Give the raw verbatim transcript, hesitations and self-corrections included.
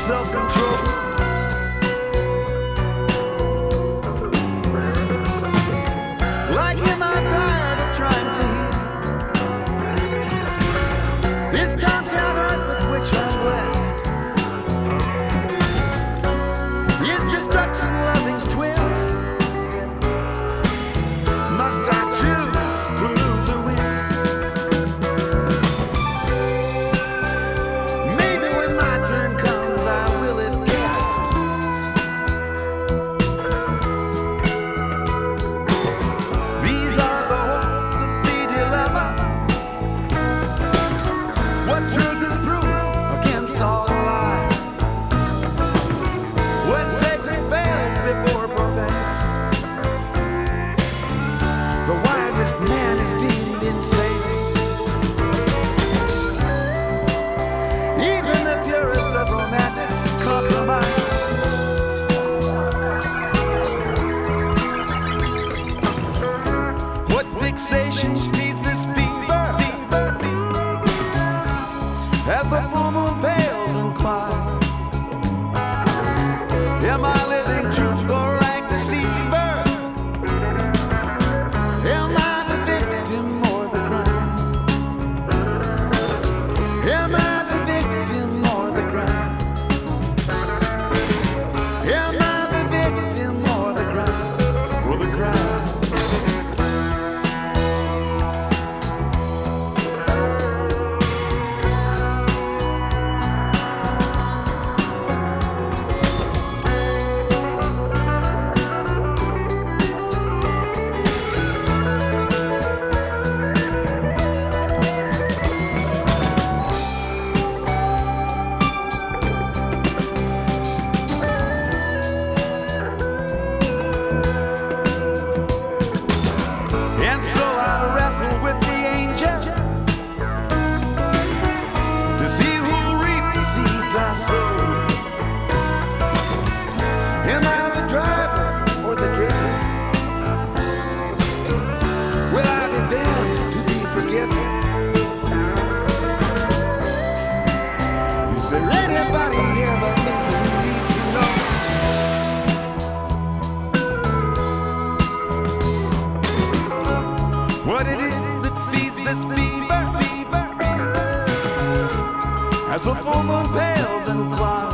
self-control. Like him, I'm tired of trying to heal this tongue-cut heart with which I'm blessed. His destruction loving's twin. Must I choose to lose or win? Maybe when my turn comes, I will have guessed. These are the hopes of the dilemma. What truth is proof against all lies? When sacred fails before profane, the wisest man is deemed insane. Even the purest of romantics compromise. What fixation feeds this fever as the full moon pales and climbs? Am I living truth or rank deceiver? Am I the victim or the crime? Am I the victim or the crime? Am I the victim or the crime? Or the crime? And so I wrestle with the angel to see who'll reap the seeds I sow. Am I the driver or the driven? Will I be damned to be forgiven? Is there anybody here but me who needs to know what it is that feeds this fever, fever, as the full moon pales and climbs?